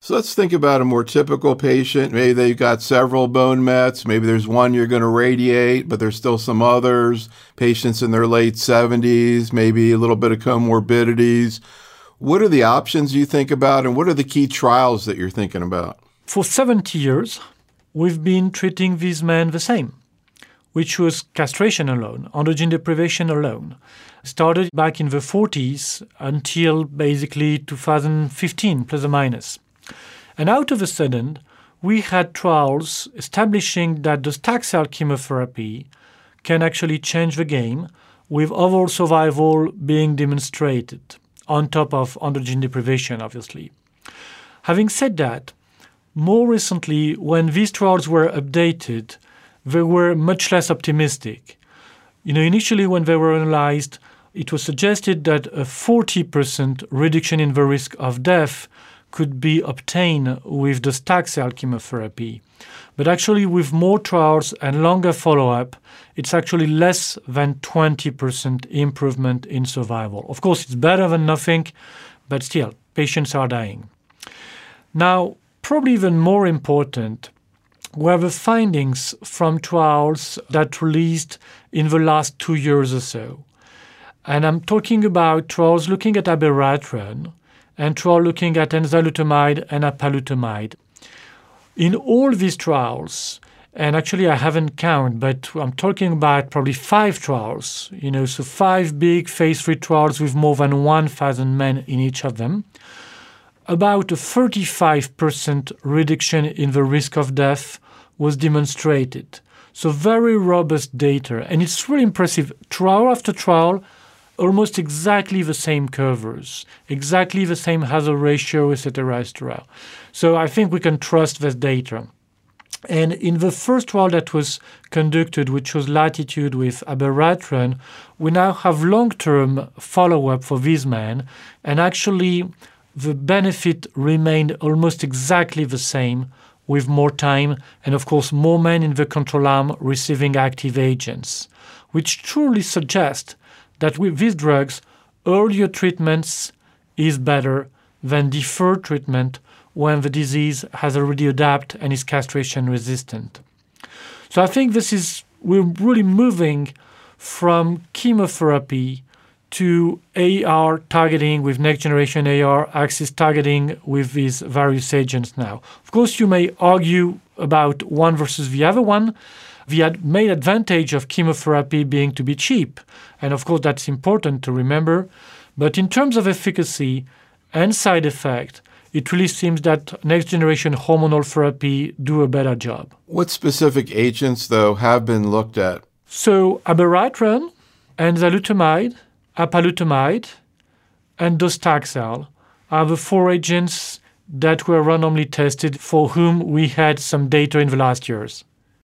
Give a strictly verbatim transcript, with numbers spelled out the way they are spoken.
So let's think about a more typical patient. Maybe they've got several bone mets. Maybe there's one you're going to radiate, but there's still some others. Patients in their late seventies, maybe a little bit of comorbidities. What are the options you think about, and what are the key trials that you're thinking about? For seventy years, we've been treating these men the same, which was castration alone, androgen deprivation alone. Started back in the forties until basically two thousand fifteen, plus or minus. And out of a sudden, we had trials establishing that the Taxol chemotherapy can actually change the game, with overall survival being demonstrated, on top of androgen deprivation, obviously. Having said that, more recently, when these trials were updated, they were much less optimistic. You know, initially when they were analyzed, it was suggested that a forty percent reduction in the risk of death could be obtained with the Taxol chemotherapy. But actually, with more trials and longer follow-up, it's actually less than twenty percent improvement in survival. Of course, it's better than nothing, but still, patients are dying. Now, probably even more important were the findings from trials that released in the last two years or so. And I'm talking about trials looking at abiraterone and trials looking at enzalutamide and apalutamide. In all these trials, and actually I haven't counted, but I'm talking about probably five trials, you know, so five big phase three trials with more than one thousand men in each of them, about a thirty-five percent reduction in the risk of death was demonstrated. So very robust data. And it's really impressive. Trial after trial, almost exactly the same curves, exactly the same hazard ratio, et cetera, et cetera. So I think we can trust this data. And in the first trial that was conducted, which was Latitude with abiraterone, we now have long-term follow-up for these men, and actually the benefit remained almost exactly the same with more time and, of course, more men in the control arm receiving active agents, which truly suggests that with these drugs, earlier treatments is better than deferred treatment when the disease has already adapted and is castration resistant. So I think this is, we're really moving from chemotherapy to A R targeting with next generation A R, axis targeting with these various agents now. Of course, you may argue about one versus the other one. The ad- main advantage of chemotherapy being to be cheap, and of course that's important to remember. But in terms of efficacy and side effect, it really seems that next-generation hormonal therapy do a better job. What specific agents, though, have been looked at? So abiraterone, enzalutamide, apalutamide, and docetaxel are the four agents that were randomly tested for whom we had some data in the last years.